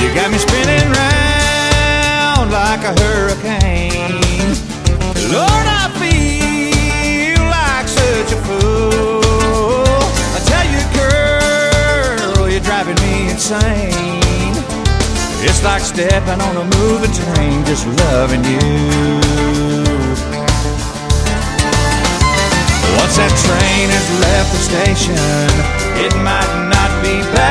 You got me spinning round like a hurricane. Lord, I feel like such a fool. I tell you, girl, you're driving me insane. It's like stepping on a moving train, just loving you. Once that train has left the station, it might not be back